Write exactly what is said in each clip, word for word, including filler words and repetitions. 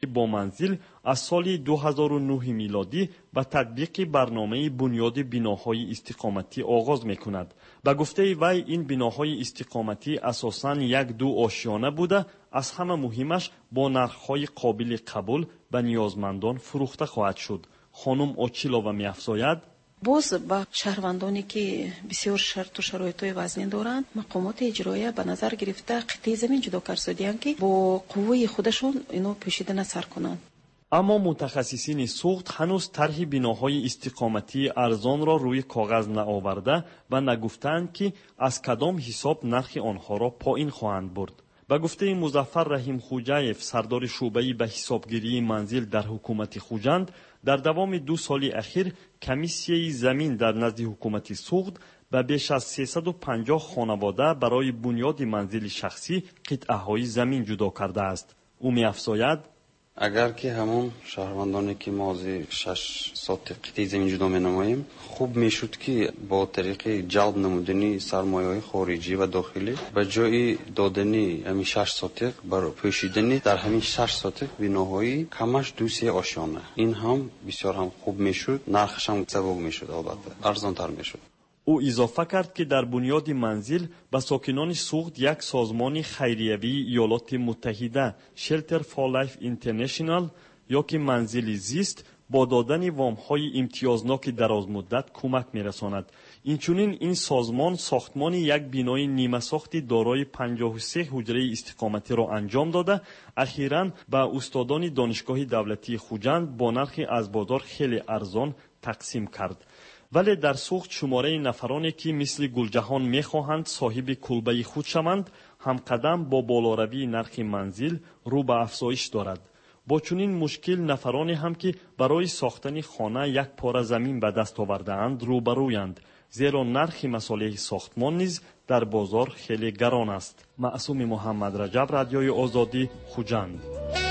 با منزل از سال دو هزار و نه میلادی به تطبیق برنامه بنیاد بناهای استقامتی آغاز میکند. به گفته وی این بناهای استقامتی اساساً یک دو آشیانه بوده، از همه مهمش با نرخ‌های قابل قبول به نیازمندان فروخته خواهد شد. خانم اوچیلووا می‌افزاید: باز با شهروندانی که بسیار شرط و شرایط‌های وزنی دارند، مقامات اجرایی به نظر گرفته قطعه زمین جدا کردند که با قوه خودشون اینو پوشیدن سر کنند. اما متخصصین سوخت هنوز طرح بناهای استقامتی ارزان را روی کاغذ نآورده و نگفتند که از کدام حساب نرخ آنها را پایین خواهند برد. به گفته مظفر رحیم خوجایف، سردار شعبه به حسابگیری منزل در حکومت خوجند، در دوام دو سال اخیر کمیسیه زمین در نزد حکومت سوخت به بیش از سیصد و پنجاه خانواده برای بنیاد منزل شخصی قطعه های زمین جدا کرده است. او می‌افزاید: اگر که همون شهروندانی که ما از شش سات قطعه زمین جدا می‌نماییم، خوب میشد که با طریق جلب نمودنی سرمایه‌های خارجی و داخلی به جای دادنی همین شش سات برای پوشیدنی در همین شش سات بناهای کمش دو سه آشیانه، این هم بسیار هم خوب میشد، نرخش هم سبک میشد، البته ارزان‌تر میشد. او اضافه کرد که در بنیاد منزل به ساکنان سوخت یک سازمان خیریوی ایالات متحده شلتر فور لایف اینترنشنال یا که منزل زیست با دادن وام‌های امتیازناک درازمدت کمک می‌رساند. اینچنین این سازمان ساختمان یک بنای نیمه ساختی دارای پنجاه و سه حجره استقامتی را انجام داده، اخیراً به استادان دانشگاه دولتی خوجند با نرخی از بازار خیلی ارزان تقسیم کرد. ولی در سوخت شماره نفرانی که مثل گلجهان می‌خواهند صاحب کلبه خود شوند، همقدم با بالاروی نرخ منزل رو به افزایش دارد. با چنین مشکل نفرانی هم که برای ساختن خانه یک پاره زمین به دست آورده‌اند روبرویند، زیرا نرخ مصالح ساختمان نیز در بازار خیلی گران است. معصوم محمد رجب، رادیوی آزادی، خوجند.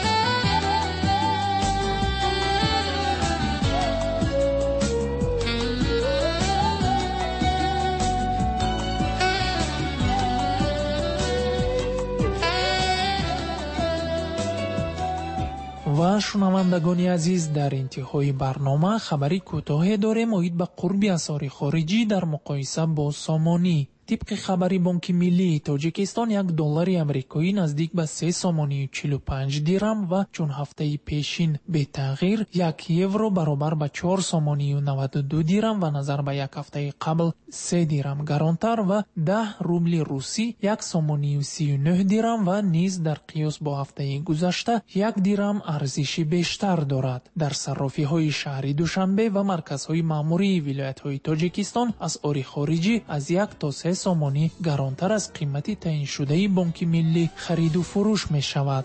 و شنوندگان عزیز، در انتهای برنامه خبری کوتاه داریم اوید به قرب اسعار خارجی در مقایسه با سامانی. طبق خبری بانک ملی تاجیکستان یک دلار امریکایی نزدیک به سه سامانی و چهل و پنج درم و چون هفته پیشین به تغییر یک یورو برابر به چهار سامانی و نود و دو درم و نظر به یک هفته قبل سه درم گرانتر و ده روبل روسی یک سامانی و سی و نه درم و نیز در قیاس با هفته گذشته یک درم ارزش بیشتر دارد. در صرافی های شهری دوشنبه و مرکزهای ماموری ولایت های تاجیکستان اسعار خارجی از یک تا سه سامانی گرانتر از قیمتی تعیین شده بانک ملی خرید و فروش می شود.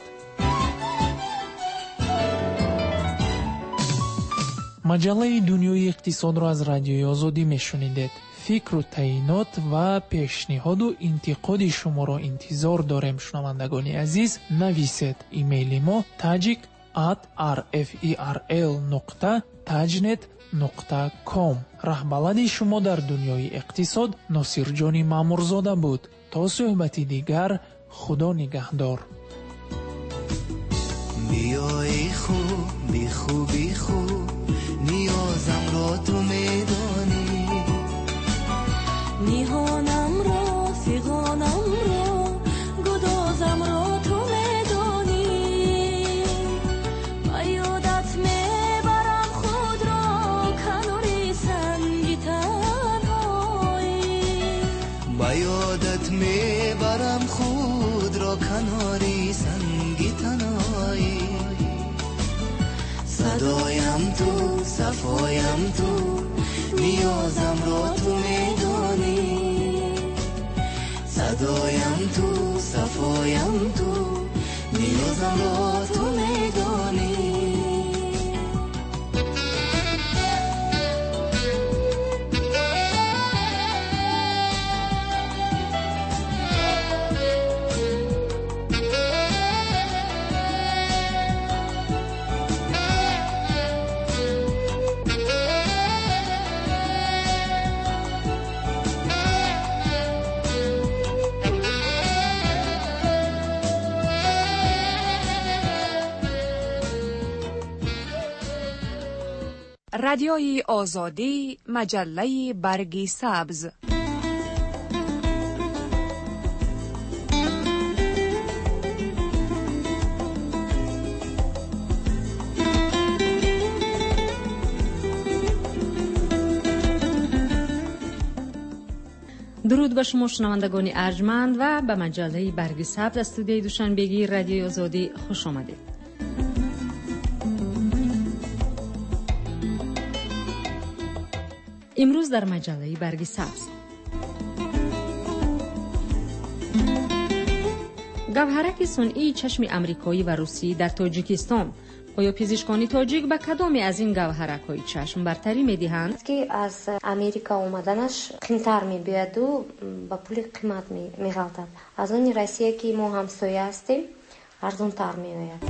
مجله دنیای اقتصاد را از رادیوی آزادی می شنیدید. فکر و تعیینات و پیشنهاد و انتقاد شما را انتظار داریم. شنوندگان عزیز، نویسید. ایمیل ما tajik at rferl نقطه tajnet نقطه کام. رهبر شما در دنیای اقتصاد ناصرجان مامورزاده بود. تا صحبت دیگر، خدا نگهدار. بیای خوب بی خوبی خوب، نیازم را تو میدانی، نیهانم را فیغانم را گدازم را تو میدانی. با یادت میبرم خود را کناری سنگی تنهایی، با یادت میبرم خود را کناری سنگی تنهایی. صدایم تو، صفایم تو، نیازم را تو میدانی. صدایم تو، صفایم تو، نیازم را تو میدانی. رادیوی آزادی، مجله برگ سبز. درود به شما شنوندگان ارجمند و به مجله برگ سبز استودیوی دوشنبگی رادیوی آزادی خوش آمدید. امروز در مجله برگ سبز گوهرک صنعی چشم امریکایی و روسی در تاجیکستان. آیا پزشکان تاجیک به کدام از این گوهرک‌های چشم برتری می‌دهند؟ که از امریکا اومدنش قیمت‌تر می‌باید و با پول قیمت می‌غلطد. از اون روسیه که ما همسایه هستیم ارزان‌تر می‌آید.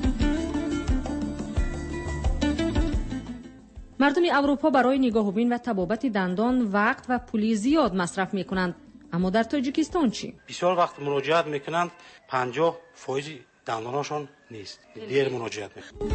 مردم اروپا برای نگاه‌بین و طبابت دندان وقت و پول زیاد مصرف می‌کنند. اما در تاجیکستان چی؟ بسیار وقت مراجعت می‌کنند پنجاه درصد دندانشون نیست. دیر مراجعت می‌کنند.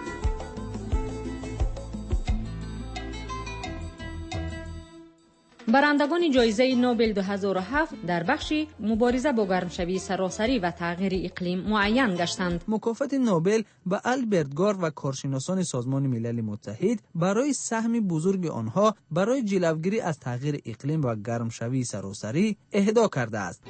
برندگان جایزه نوبل دو هزار و هفت در بخش مبارزه با گرمشوی سراسری و تغییر اقلیم معین گشتند. مکافات نوبل به آلبرت گور و کارشناسان سازمان ملل متحد برای سهم بزرگ آنها برای جلوگیری از تغییر اقلیم و گرمشوی سراسری اهدا کرده است.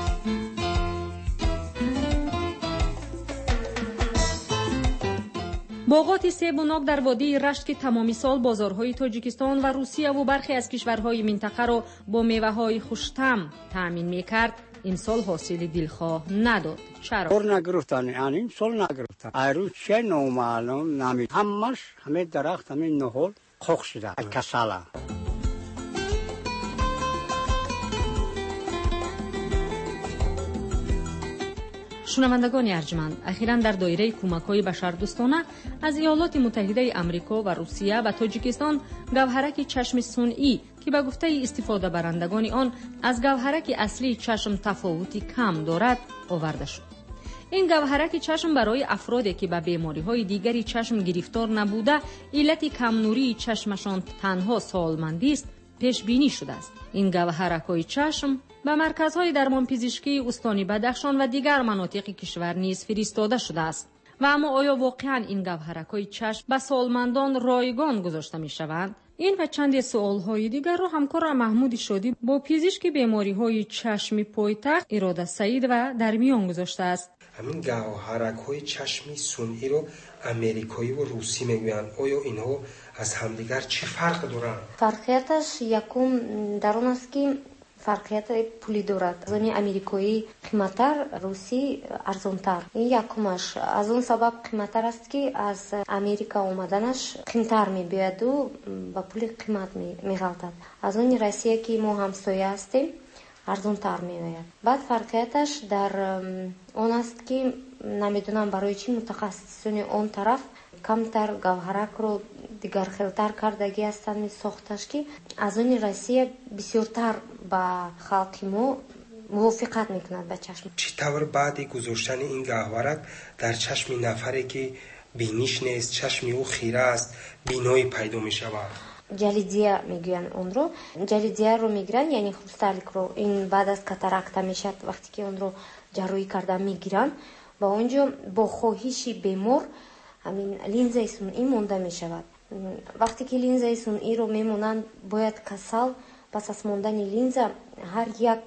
باغات سیب و ناک در وادی رشت که تمامی سال بازارهای تاجیکستان و روسیه و برخی از کشورهای منطقه را با میوه‌های خوش‌طعم تأمین می‌کرد، این سال حاصل دلخواه نداد. چرا؟ اور نگرفتن، یعنی این سال نگرفتن. ایرو چه نامعلوم نمید. همش همه درخت همین نهال خوک شده. کساله. شنوندگان ارجمند، اخیراً در دایره کمک‌های بشردوستانه از ایالات متحده آمریکا و روسیه و تاجیکستان گوهرک چشم صنعی که به گفته استفاده برندگان آن از گوهرک اصلی چشم تفاوتی کم دارد آورده شد. این گوهرک چشم برای افرادی که به بیماری‌های دیگری چشم گرفتار نبوده علت کم نوری چشمشان تنها سالمندی است پیش بینی شده است. این گوهرک‌های چشم به مرکزهای درمان پزشکی استانی بدخشان و دیگر مناطق کشور نیز فرستاده شده است. و اما آیا واقعاً این گوهرک‌های چشم به سالمندان رایگان گذاشته می‌شوند؟ این و چند سوال‌های دیگر را همکار محمود شادی با پزشک بیماری‌های چشمی پایتخت اراده سعید و در میان گذاشته است. همین گوهرک‌های چشمی صنعی رو امریکایی و روسی میگویند. آیا اینها از همدیگر چه فرق دارند؟ فرقیتش یکم در اون است که فرقیت پولی دارد. از اون امریکایی قیمت‌تر، روسی ارزان‌تر. این یکمش از اون سبب قیمت‌تر است که از امریکا اومدنش قیمت‌تر می‌باید و با پول قیمت می‌غلطد. از اون روسیه که ما همسایه هستیم ارزان‌تر می‌آید. بعد فرقیتش در اون است که نمیدونم برای چی متخصصان اون طرف کمتر گوهرک رو دیگر خلتر کردگی هستند می ساختش که از اون روسیه بسیارتر با خلق ما موافقت میکند به چشم. چطور بعد گذاشتن این گوهرک در چشم نفری که بینیش نیست، چشم او خیره است، بینایی پیدا می شود؟ جلیدیه میگوین اون رو. جلیدیه رو میگیرن یعنی خروستالک رو. این بعد از کاتاراکت میشد وقتی که اون رو جراحی کردن میگیرن با اونجا با خواهش بیمار همین لینزه صنعی مونده میشود. وقتی که لینزه صنعی رو میمونن باید کسال پس از موندن لینزه هر یک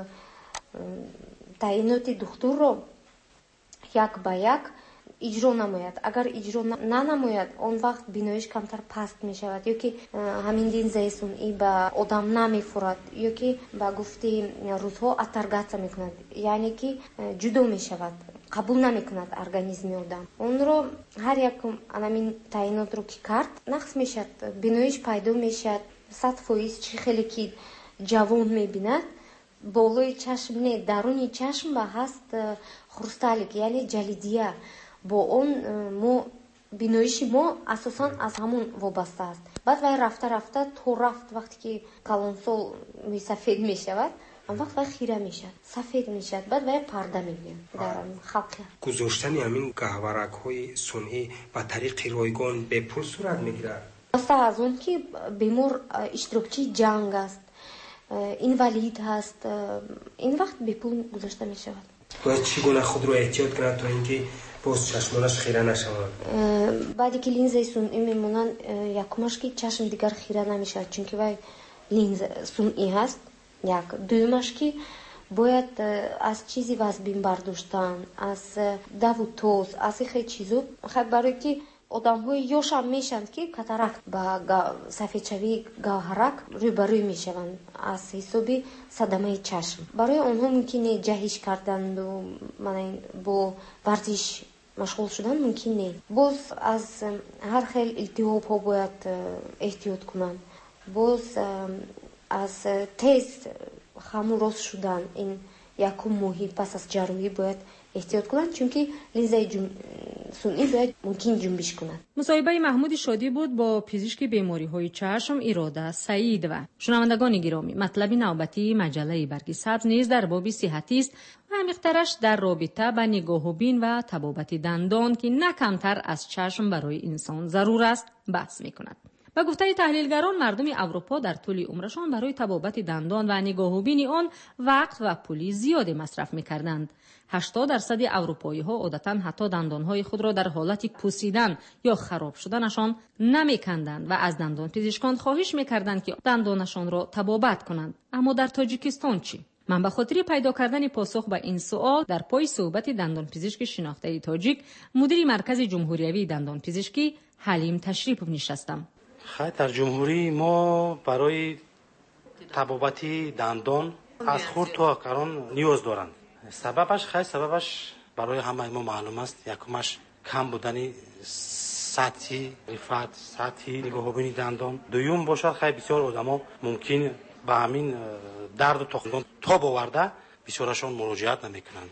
تعیینات دکتر رو یک با یک اجرا نماید. اگر اجرا ننماید اون وقت بیناییش کمتر پست می شود یا که همین لینزه صنعی به آدم نمیخورد یا که با گفته روزها اترگاتا می کند، یعنی که جدا می شود، قبول نمی کند ارگانیسم آدم. اون رو هر یک همین تعیینات رو که کرد نقص می شد، بیناییش پیدا می شد، صد فایز چی خیلی که جوان می بیند. بالای چشم نه، درونی چشم با هست خروستالک یعنی جلیدیه. با اون ما بیناییش ما اساساً از همون وابسته است. بعد وای رفته رفته تو رفت وقتی که کلانسول می سفید می شود اون وقت وای خیره می شود، سفید می شود، بعد وای پرده می بیاد در خلقه. گذاشتن همین گوهرک های صنعی به طریق رایگان به پول صورت می گیرد؟ مثلا از اون که بیمار اشتراکچی جنگ است، اینوالید هست، این وقت به پول گذاشته می شود. باید چگونه خود رو احتیاط کنند تا اینکه باز چشمانش خیره نشوند؟ بعدی که لینز سونئی میمونن یکمش که چشم دیگر خیره نمیشود چون که وای لینز سونئی هست. یک دومش که باید از چیزی وزبین برداشتن، از دو و توز، از این خیلی چیزو خیلی برای که آدم های یاش هم میشند که کاتاراکت با سفیدشوی گوهرک روی بروی میشوند از حسابی صدمه چشم. برای آنها ممکنه جهش کردن و من با ورزش مشغول شدن ممکنه. باز از هر خیل التهاب ها باید احتیاط کنند. باز از تیز خموراس شدن این یکم ماهی پس از جراحی باید احتیاط کنند چون که لنزای جم... سونئی باید ممکن جنبش کنند. مصاحبه محمود شادی بود با پزشک بیماری‌های چشم اراده سعید. و شنوندگان گرامی، مطلب نوبتی مجله برگ سبز نیز در باب صحتی است و عمیق‌ترش در رابطه با نگاه و بین و طبابت دندان که نه کمتر از چشم برای انسان ضرور است بحث می‌کند. و گفته تحلیلگران مردم اروپا در طول عمرشان برای طبابت دندان و نگاه و بین آن وقت و پول زیادی مصرف می‌کردند. هشتاد درصد اروپایی‌ها عادتاً حتی دندان‌های خود را در حالت پوسیدن یا خراب شدنشان نمی‌کندند و از دندان پزشکان خواهش می‌کردند که دندانشان را طبابت کنند. اما در تاجیکستان چی؟ من به خاطر پیدا کردن پاسخ به این سوال در پای صحبت دندان پزشک شناخته تاجیک مدیر مرکز جمهوریوی دندان پزشکی حلیم تشریف نشستم. خیلی در جمهوری ما برای طبابت دندان از خورد تا کاران نیاز دارند. سببش خیلی سببش برای همه ما معلوم است. یکمش کم بودن سطحی رفعت سطحی نگاه و بین دندان. دوم باشد خیلی بسیار آدما ممکن به همین درد و تخم تا باورده بسیارشون مراجعت نمیکنند.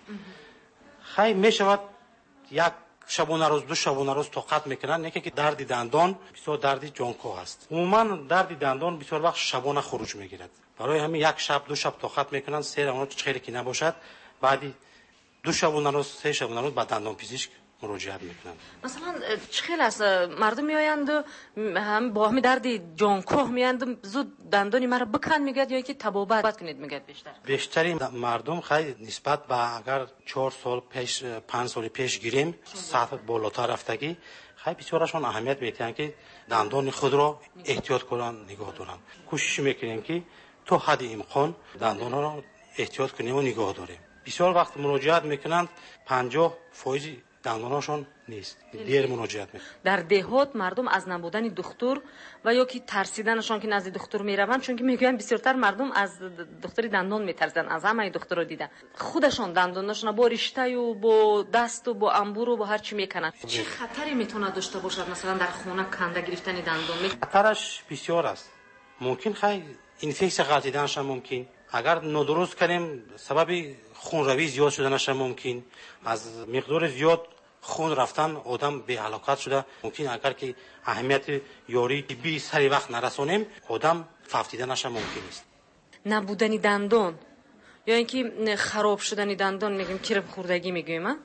خیلی میشود یک شبانه روز دو شبانه روز طاقت میکنن، نه که درد دندان بسیار درد جانکو است. عموما درد دندان بسیار وقت شبانه خروج میگیرد. برای همین یک شب دو شب طاقت میکنن، سه روز خیلی که نباشد بعدی دو شبانه روز سه شبانه روز به دندان پزشک مراجعت میکنن. مثلا چخیل است مردم میآیند هم با همین درد جانکو میآیند زود دندانی مرا بکن میگه یا که طبابت کنید میگه بیشتر. بیشتری مردم خیلی نسبت به اگر چهار سال پیش پنج سال پیش گیریم سطح بالاتر رفتگی خیلی بسیارشون اهمیت میدن که دندان خود را احتیاط کنن نگاه دارن. کوشش میکنیم که تو حد امکان دندان را احتیاط کنیم و نگاه داریم. بسیار وقت مراجعت میکنند پنجاه درصد دندانشون نیست. دیر مراجعت میکنند. در دهات مردم از نبودن دکتر و یا که ترسیدنشان که نزد دکتر میروند چون که میگن بسیارتر مردم از دکتر دندان میترسن، از همه دکتر رو دیدن خودشون دندانشون با رشته و با دست و با انبور و با هر چی میکنن. چه خطری میتونه داشته باشد مثلا در خونه کنده گرفتن دندان؟ خطرش بسیار است. ممکن خیلی اینفکسیا غلطیدنش ممکن، اگر نادرست کنیم سبب خون روی زیاد شدنش ممکن، از مقدار زیاد خون رفتن آدم به هلاکت شده ممکن. اگر که اهمیت یاری طبی سری وقت نرسونیم آدم فوتیدنش ممکن است. نبودن دندان یا اینکه خراب شدن دندان میگیم کرم خوردگی میگیم،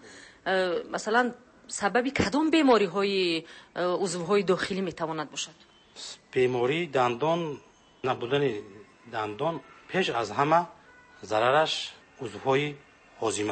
مثلا سببی کدام بیماری های عضوهای داخلی میتواند باشد؟ بیماری دندان نبودن دندان پیش از همه ضررش عضوهای هاضمه،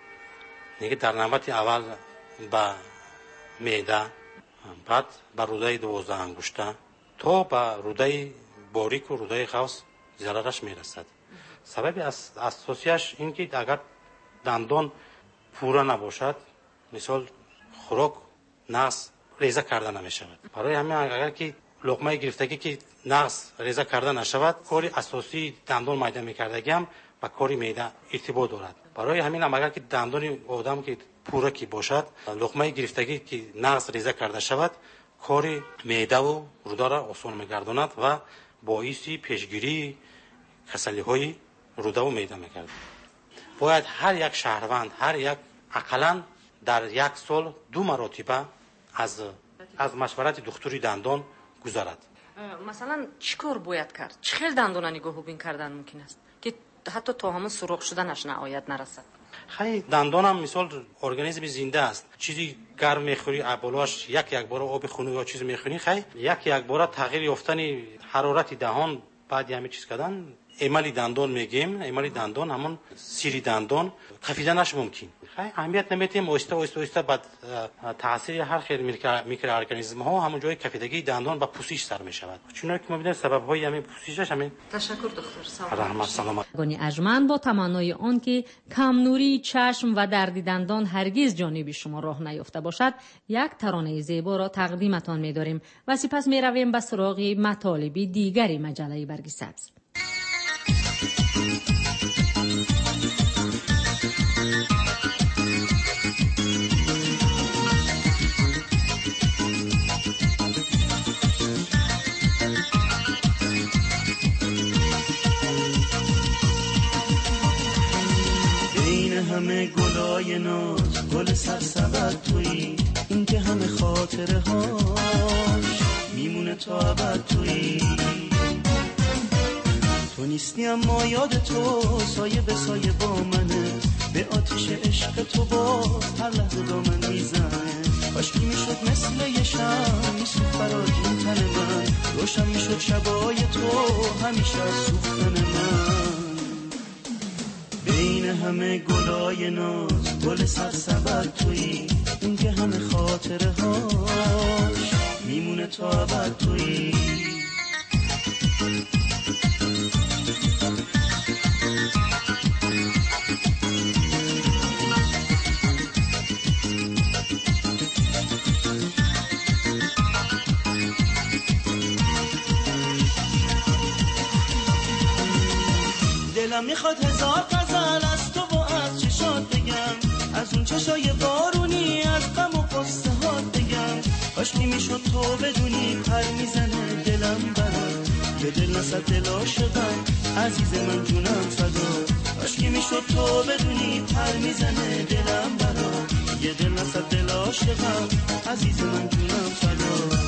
دیگه در نوبت اول با معده، بعد با روده دوازده انگشته تا با روده باریک و روده قوس ضررش میرسد. سبب اساسیش این که اگر دندان پورا نباشد مثال خوراک نقص ریزه کرده نمیشود. برای همین اگر که لقمه گرفتگی که نقص ریزه کرده نشود کاری اساسی دندان معده میکردگی هم با کاری معده ارتباط دارد. برای همین هم اگر که دندان آدم که پورا کی باشد لقمه گرفتگی که نقص ریزه کرده شود کاری معده و روده را آسان میگرداند و باعث پیشگیری کسلی های روده و معده میگردد. باید هر یک شهروند هر یک اقلا در یک سال دو مرتبه از از مشورت دکتری دندان گذارد. مثلا چیکار باید کرد؟ چه خیلی دندان نگاه و بین کردن ممکن است که حتی تا همون سوراخ شدنش نهایت نرسد؟ خیلی دندان هم مثال ارگانیسم زنده است. چیزی گرم میخوری بالاش یک یک بار آب خنک یا چیزی میخوری خیلی یک یک بار تغییر یافتن حرارت دهان بعد همین چیز کردن ایمالی دندان میگیم. ایمالی دندان همون سیری دندان کفیدنش ممکن. خیلی اهمیت نمیدیم. اوستا اوستا اوستا بعد تاثیر هر خیلی میکروارگانیسم ها همون جای کفیدگی دندان و پوسیش سر میشود. چون که ما ببینیم سبب های همین پوسیشش همین. تشکر دکتر. سلام. رحمت سلامت. گونی ارجمند با تمنای آن که کم نوری چشم و درد دندان هرگز جانب شما راه نیافته باشد یک ترانه زیبا را تقدیمتان می‌داریم و سپس می‌رویم به سراغ مطالب دیگری مجله برگ سبز. همه گلای ناز گل سرسبد تویی، این که همه خاطره هاش میمونه تا ابد تویی. تو نیستی اما یاد تو سایه به سایه با منه، به آتش عشق تو باز هر لحظه دامن میزنه. کاشکی میشد مثل یه شم میسوخت فراگین تن من، روشن میشد شبای تو همیشه از سوختن من. بین همه گلای ناز گل سرسبد تویی، این که همه خاطره هاش میمونه تا ابد تویی. دلم میخواد هزار غزل از تو و از چشات بگم، از اون چشای بارونی از غم و قصه هات بگم. کاشکی میشد تو بدونی پر میزنه دلم برات، یه دل نصد دل عاشقم عزیز من جونم فدا. کاشکی میشد تو بدونی پر میزنه دلم برات، یه دل نصد دل عاشقم عزیز من جونم فدا.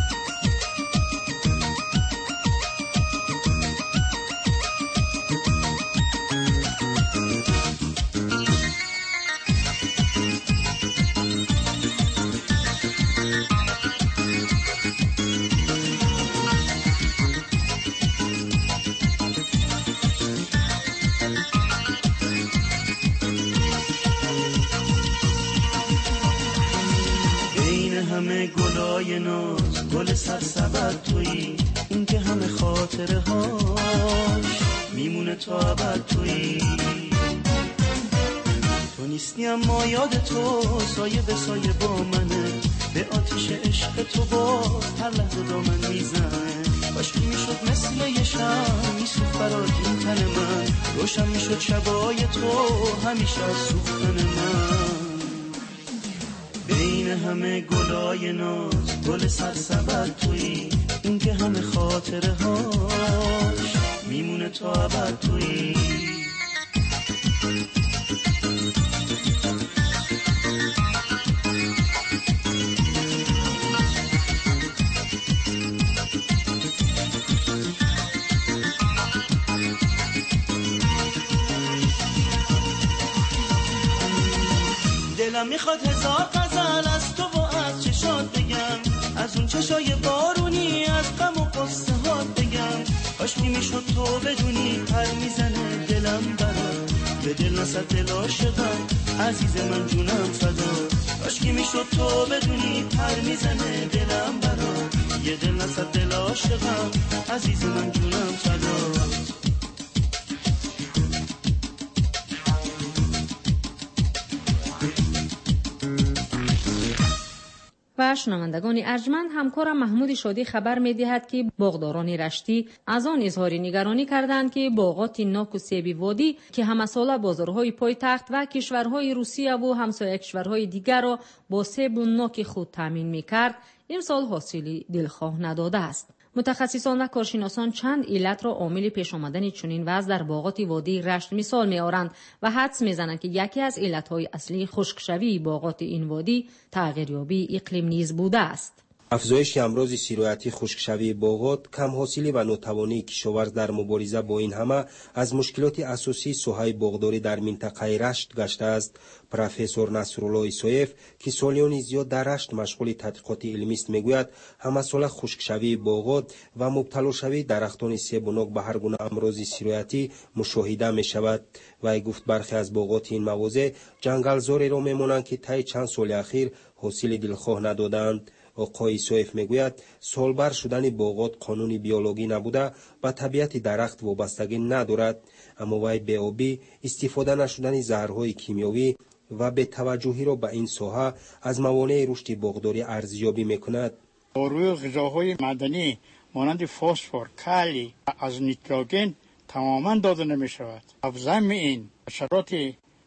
همه گلای ناز گل سرسبد تویی، این که همه خاطره هاش میمونه تا ابد تویی. تو نیستی اما یاد تو سایه به سایه با منه، به آتش عشق تو باز هر لحظه دامن میزنه. کاشکی میشد مثل یه شم میسوخت فراگین تن من، روشن میشد شبای تو همیشه از سوختن من. بین همه گلای ناز گل سرسبد تویی، این که همه خاطره هاش میمونه تا ابد تویی. دلم میخواد هزار غزل از تو و از چشات بگم، از اون چشای بارونی از غم و قصه هات بگم. کاشکی میشد تو بدونی پر میزنه دلم برات، به دل نصد دل عاشقم عزیز من جونم فدا. کاشکی میشد تو بدونی پر میزنه دلم برات، یه دل نصد دل عاشقم عزیز من جونم فدا. و شنوندگان ارجمند، همکارم محمود شادی خبر می‌دهد که باغداران رشتی از آن اظهار نگرانی کردند که باغات ناک و سیب وادی که همساله بازارهای پایتخت و کشورهای روسیه و همسایه کشورهای دیگر را با سیب و ناک خود تامین می‌کرد، امسال حاصلی دلخواه نداده است. متخصصان و کارشناسان چند علت را عامل پیش آمدن چنین وضع در باغات وادی رشت مثال می‌آورند و حدس می‌زنند که یکی از علت‌های اصلی خشکشوی باغات این وادی تغییریابی اقلیم نیز بوده است. افزایش امراض سیرایتی، خشکشوی باغات، کم حاصلی و ناتوانی کشاورز در مبارزه با این همه از مشکلات اساسی ساحه باغداری در منطقه رشت گشته است. پروفسور نصرالله ایسایف که سالیان زیاد در رشت مشغول تحقیقات علمی است میگوید همه ساله خشکشوی باغات و مبتلا شوی درختان سیبوناک به هر گونه امراض سیرایتی مشاهده می شود. و گفت برخی از باغات این مواضع جنگلزاری را میمانند که طی چند سال اخیر حاصل دلخواه ندادند. آقای ایسایف میگوید سالبر شدن باغات قانون بیولوژی نبوده و طبیعت درخت وابستگی ندارد، اما وی به آبی، استفاده نشدن زهرهای کیمیایی و به توجهی را به این ساحه از موانع رشد باغداری ارزیابی میکند. روی غذاهای معدنی مانند فسفر، کالی از نیتروژن تماما داده نمی شود. افزام این حشرات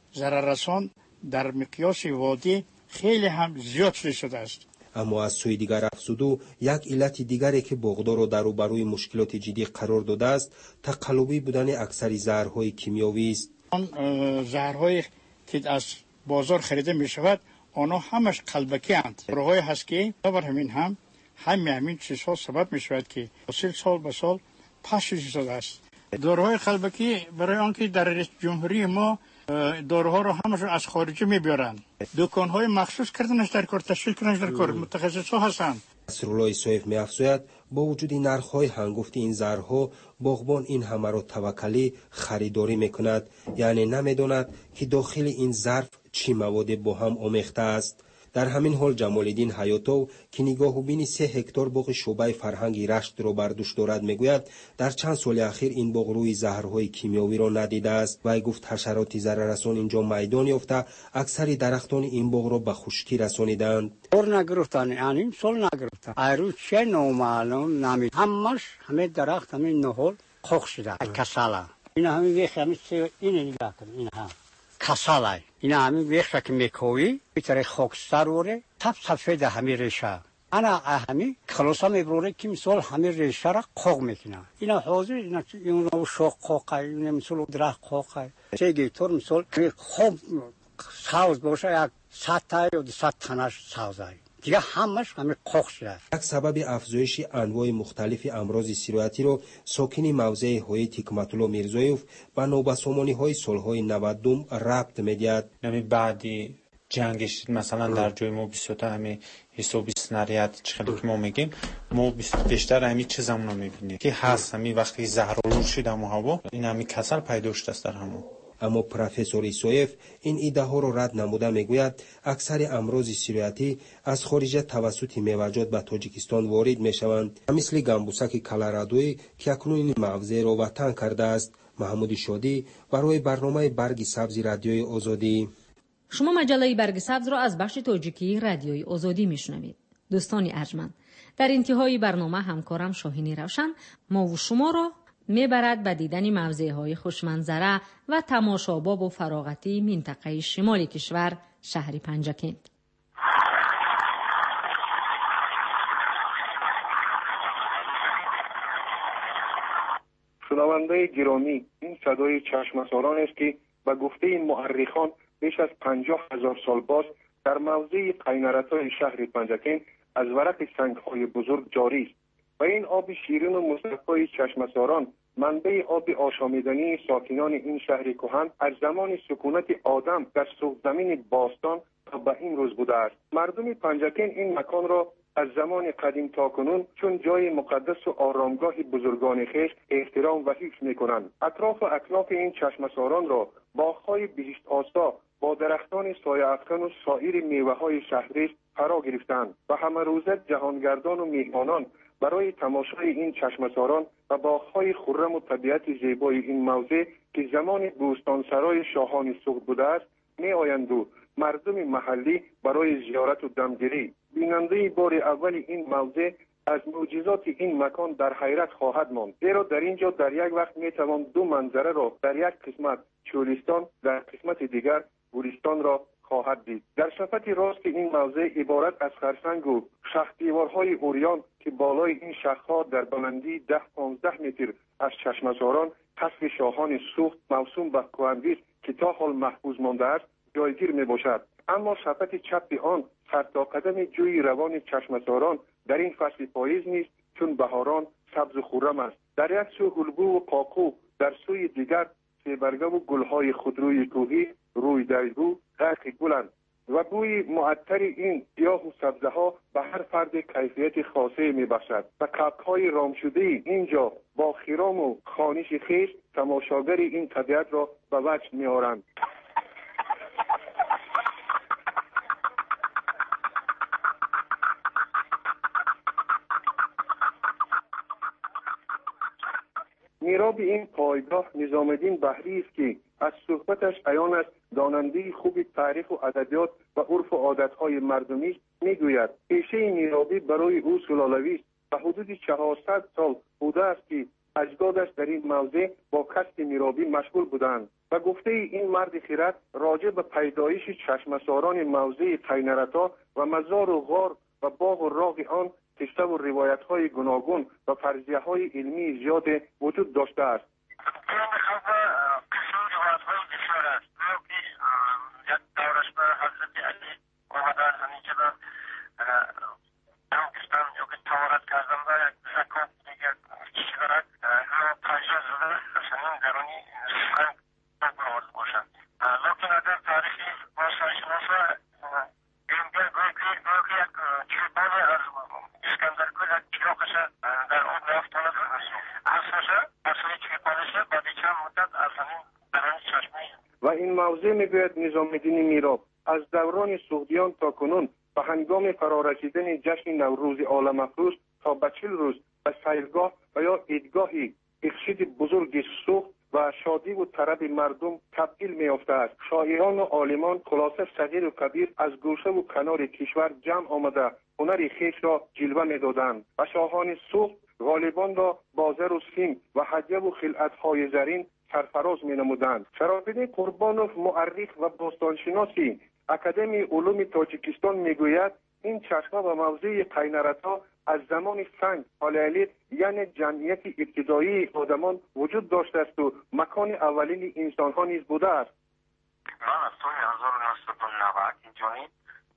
ضرررسان در مقیاس وادی خیلی هم زیاد شده است. اما از سوی دیگر افزودو یک علت دیگری که باغدار را در روبروی مشکلات جدی قرار داده است تقلبی بودن اکثر زهرهای کیمیایی است. آن زهرهایی که از بازار خریده می شود آنها همش قلبکی اند. داروهای هست که بر همین هم همین همین چیزها سبب می شود که حاصل سال به سال پس شده است. داروهای قلبکی برای آنکه در جمهوری ما داروها رو همش از خارجی میبرند. دکان‌های مخصوص کردنش در کار، تشکیل کردنش در کار، متخصص‌ها هستند. نصرالله ایسایف می‌افزاید با وجود نرخ‌های هنگفت این زهرها باغبان این همه را توکلی خریداری میکند، یعنی نمیداند که داخل این ظرف چی مواد با هم آمیخته است. در همین حال جمالالدین حیاتو که نگاه و بین سه هکتار باغ شعبه فرهنگی رشت را بر دوش دارد میگوید در چند سال اخیر این باغ روی زهرهای کیمیایی را ندیده است. و گفت حشرات ضرررسان اینجا میدان یافته اکثر درختان این باغ را به خشکی رسانیدند. اور نگرفتن یعنی سال نگرفتن ایرو چه نامعلوم نمی همش همه درخت همه نهال خوخ شده کساله این همه ویخ همه این نگاه کن این هم کساله این همه ویخ که میکوی بیتره خاکستر وره تب سفید همه ریشه انا همه خلاصا میبروره که مثال همه ریشه را خوک میکنه اینا حاضر اینا اون شاق خوکه این مثال درخت خوکه چه گیتور مثال خوب ساز باشه یک صد تا یا صد تنش سازه دیگه همش همه خوک شده. یک سبب افزایش انواع مختلف امراض سیرایتی را ساکن موضع های حکمت‌الله میرزایف و نوبسامانی های سالهای نود دوم ربط میدهد. یعنی بعدی جنگش مثلا در جای ما بیست تا همه حسابی سناریات چخیلی که ما میگیم ما بیشتر همین چیز همون رو میبینیم که هست همین وقتی زهرآلود شده همون هوا این همین کسل پیدا شده است در همون. اما پروفسور ایسایف این ایده ها را رد نموده میگوید اکثر امراض سیرایتی از خارج توسط میوه‌جات به تاجیکستان وارد میشوند، مثل گمبوسک کلرادویی که اکنون این موضع را وطن کرده است. محمود شادی برای برنامه برگ سبز رادیوی آزادی. شما مجله برگ سبز را از بخش تاجیکی رادیوی آزادی میشنوید. دوستان ارجمند، در انتهای برنامه همکارم شاهینی روشن ما و شما را میبرد به دیدن موضعهای خوشمنظره و تماشاباب و فراغتی منطقه شمال کشور شهر پنجکند. شنونده گرامی، این صدای چشمساران است که به گفته مورخان بیش از پنجاه هزار سال باز در موضع قینرت‌های شهر پنجکند از ورق سنگ‌های بزرگ جاری است و این آب شیرین و مصفای چشمساران منبع آب آشامیدنی ساکنان این شهر کهن از زمان سکونت آدم در سوق زمین باستان تا به این روز بوده است. مردم پنجکند این مکان را از زمان قدیم تا کنون چون جای مقدس و آرامگاه بزرگان خویش احترام و حفظ می‌کنند. اطراف و اکناف این چشمساران را باغ‌های بهشت آسا با درختان سایه افکن و سایر میوه‌های شهری فرا گرفتند و همه روزه جهانگردان و میهمانان برای تماشای این چشمساران و باغ‌های خرم و طبیعت زیبای این موضع که زمان بوستانسرای شاهان سوق بوده است می‌آیند و مردم محلی برای زیارت و دمگیری. بیننده بار اول این موضع از معجزات این مکان در حیرت خواهد ماند، زیرا در اینجا در یک وقت میتوان دو منظره را در یک قسمت چولستان در قسمت دیگر گلستان را خواهد دید. در شفت راست این موضع عبارت از خرسنگ و شاخدیوارهای اوریان که بالای این شاخه‌ها در بلندی ده پانزده متر از چشمساران قصر شاهان سوخت موسوم به کهنگی که تا حال محفوظ مانده است جایگیر می باشد. اما شفت چپ آن سر تا قدم جوی روان چشمساران در این فصل پاییز نیست، چون بهاران سبز و خرم است. در یک سو هلگو و قاقو، در سوی دیگر سیبرگه و گلهای خودروی کوهی روی دریگو غرق گلند و بوی معطر این گیاه و سبزه ها به هر فرد کیفیت خاصه می بخشد و کپک‌های رام شده اینجا با خرام و خانش خیش تماشاگر این طبیعت را به وجد می آورند. میراب این پایگاه نظام الدین بحری است که از صحبتش عیان است داننده خوب تاریخ و ادبیات و عرف و عادت‌های مردمی میگوید پیشه میرابی برای او سلالوی است و حدود چهارصد سال بوده است که اجدادش در این موضع با کسب میرابی مشغول بودند و گفته این مرد خرد راجع به پیدایش چشمساران موضع قینرتا و مزار و غار و باغ و راغ آن قصه و روایت‌های گوناگون و فرضیه‌های علمی زیاد وجود داشته است. و این موضوع میگوید نظام الدین میراب از دوران سوغدیان تا کنون به هنگام فرارسیدن جشن نوروز عالم افروز تا به چل روز به سیرگاه و یا عیدگاهی اخشید بزرگ سوخت و شادی و طرب مردم تبدیل میافته است. شاعران و عالمان خلاصه صغیر و کبیر از گوشه و کنار کشور جمع آمده هنر خویش را جلوه میدادند و شاهان سوخت غالبان را با زر و سیم و هدیه و خلعت‌های زرین سرفراز می نمودند. شراف‌الدین قربانوف مورخ و باستانشناسی اکادمی علوم تاجیکستان میگوید این چشمه و موضع قینرتا از زمان سنگ پالیولیت یعنی جمعیت ابتدایی آدمان وجود داشته است و مکان اولین انسان ها نیز بوده است. من از سال هزار و نهصد و نود اینجانی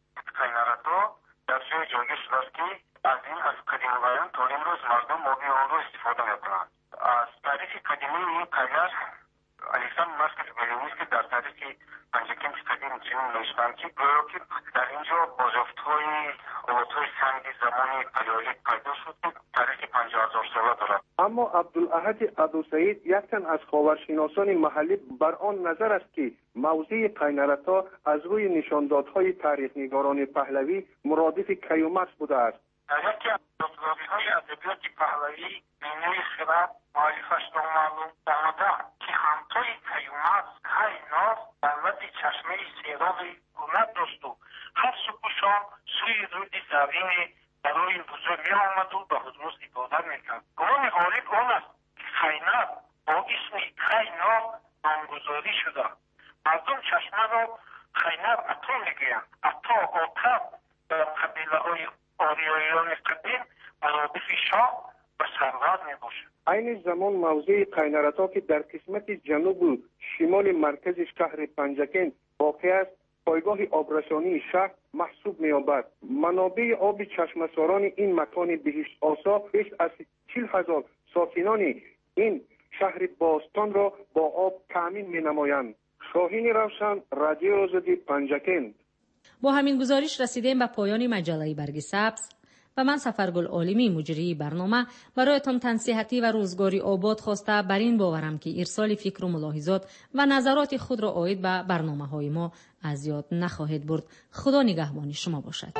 قینرتا در جای جایگاه شده است که از این از قدیمی‌ترین تا امروز مردم آب آن را استفاده می‌کنند. از تاریخ قدیمی این قلعه الکساندر ماسکوف بلینیست که در تاریخ پنجکین قدیم چنین نوشتند که گویا که در اینجا بازیافت‌های آلات‌های سنگی زمان پالیولیت پیدا شد که تاریخ پنجاه هزار ساله دارد. اما عبدالاحد ابوسعید یک تن از خاورشناسان محلی بر آن نظر است که موضع قینرتا از روی نشاندادهای تاریخ‌نگاران پهلوی مرادف کیومرث بوده است. یکی از دستگاهی‌های ادبیات پهلوی بینوی خرد مؤلفش نامعلوم آمده که همتای کیومرث کیناز دولت چشمه سیراب گونه داشت و هر صبح و شام سوی رود زرین برای بزرگ می‌آمد و به حضور عبادت می‌کرد. گمان غالب آن است که قینر با اسم کیناز نامگذاری شده. مردم چشمه را قینر عطا می‌گویند. عطا آتر در قبیله‌های آریاییان قدیم مرادف شاه و سرور می باشد. این زمان موضع قینرتا که در قسمت جنوب و شمال مرکز شهر پنجکین واقع است پایگاه آبرسانی شهر محسوب می یابد. منابع آب چشمساران این مکان بهشت آسا بیش از چهل هزار ساکنان این شهر باستان را با آب تامین می نمایند. شاهین روشن، رادیو آزادی پنجکین. با همین گزارش رسیدیم به پایان مجله برگ سبز و من سفرگل عالمی مجری برنامه برایتان تنصیحاتی و روزگاری آباد خواسته بر این باورم که ارسال فکر و ملاحظات و نظرات خود را عاید به برنامه های ما از یاد نخواهید برد. خدا نگهبان شما باشد.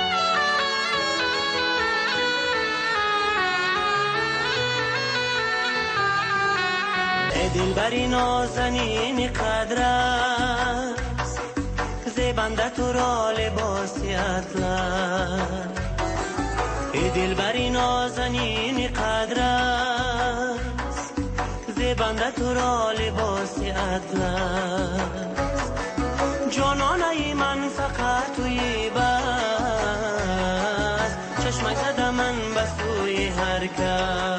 دلبری نازنین قدرت زیبنده تو را لباسی اطلس ای دلبری نازنین قدرت زیبنده تو را لباسی اطلس جانانه ای من فقط توی بس چشمک زده من به سوی هر کس